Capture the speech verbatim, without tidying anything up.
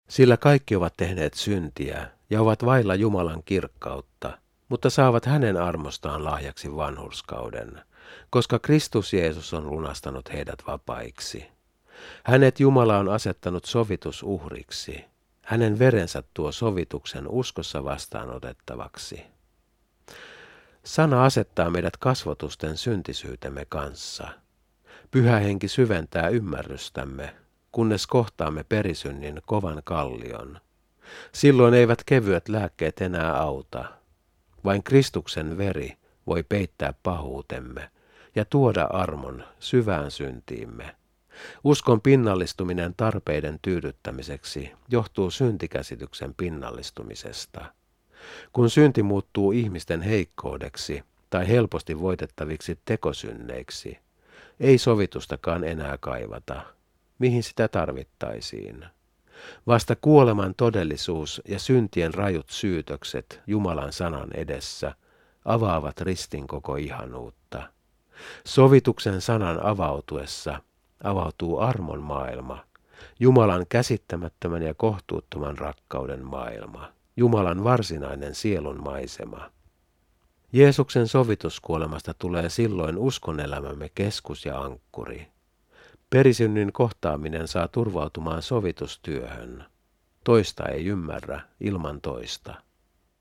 Sillä kaikki ovat tehneet syntiä ja ovat vailla Jumalan kirkkautta, mutta saavat hänen armostaan lahjaksi vanhurskauden, koska Kristus Jeesus on lunastanut heidät vapaiksi. Hänet Jumala on asettanut sovitusuhriksi. Hänen verensä tuo sovituksen uskossa vastaanotettavaksi. Sana asettaa meidät kasvotusten syntisyytemme kanssa. Pyhä henki syventää ymmärrystämme, kunnes kohtaamme perisynnin kovan kallion. Silloin eivät kevyet lääkkeet enää auta. Vain Kristuksen veri voi peittää pahuutemme ja tuoda armon syvään syntiimme. Uskon pinnallistuminen tarpeiden tyydyttämiseksi johtuu syntikäsityksen pinnallistumisesta. Kun synti muuttuu ihmisten heikkoudeksi tai helposti voitettaviksi tekosynneiksi, ei sovitustakaan enää kaivata. Mihin sitä tarvittaisiin? Vasta kuoleman todellisuus ja syntien rajut syytökset Jumalan sanan edessä avaavat ristin koko ihanuutta. Sovituksen sanan avautuessa avautuu armon maailma, Jumalan käsittämättömän ja kohtuuttoman rakkauden maailma, Jumalan varsinainen sielun maisema. Jeesuksen sovituskuolemasta tulee silloin uskonelämämme keskus ja ankkuri. Perisynnin kohtaaminen saa turvautumaan sovitustyöhön. Toista ei ymmärrä ilman toista.